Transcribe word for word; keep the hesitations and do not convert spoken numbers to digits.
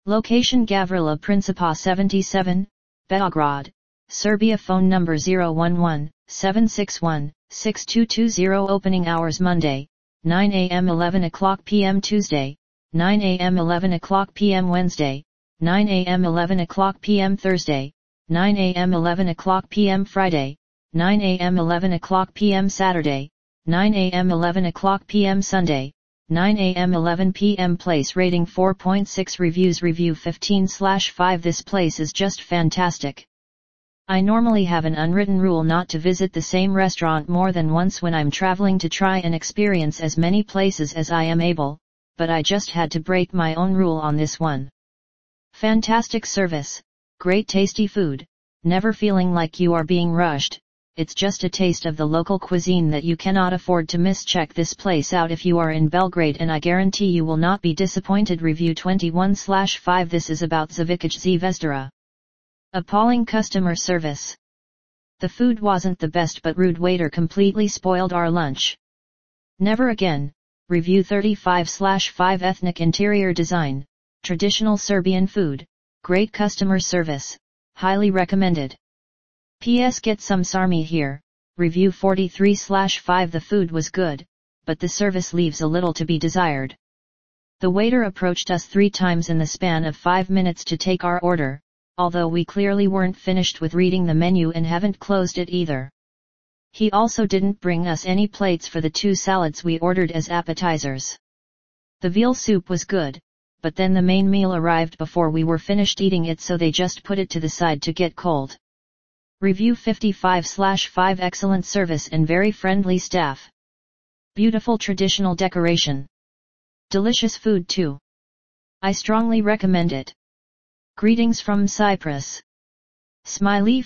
Location Gavrila Principa seventy-seven, Beograd, Serbia. Phone number zero one one, seven six one, six two two zero. Opening hours Monday, nine A M eleven o'clock P M Tuesday, nine A M eleven o'clock P M Wednesday, nine A M eleven o'clock P M Thursday, nine A M eleven o'clock P M Friday, nine A M eleven o'clock P M Saturday, nine A M eleven o'clock P M Sunday, nine A M eleven P M Place rating four point six reviews. Review fifteen slash five. This place is just fantastic. I normally have an unwritten rule not to visit the same restaurant more than once when I'm traveling to try and experience as many places as I am able, but I just had to break my own rule on this one. Fantastic service, great tasty food, never feeling like you are being rushed. It's just a taste of the local cuisine that you cannot afford to miss. Check this place out if you are in Belgrade and I guarantee you will not be disappointed. Review twenty-one slash five. This is about Zavikic Zvezdara. Appalling customer service. The food wasn't the best but rude waiter completely spoiled our lunch. Never again. Review thirty-five slash five. Ethnic interior design, traditional Serbian food, great customer service, highly recommended. P S Get some sarmi here. Review forty-three slash five. The food was good, but the service leaves a little to be desired. The waiter approached us three times in the span of five minutes to take our order, although we clearly weren't finished with reading the menu and haven't closed it either. He also didn't bring us any plates for the two salads we ordered as appetizers. The veal soup was good, but then the main meal arrived before we were finished eating it, so they just put it to the side to get cold. Review fifty-five slash five. Excellent service and very friendly staff. Beautiful traditional decoration. Delicious food too. I strongly recommend it. Greetings from Cyprus. Smiley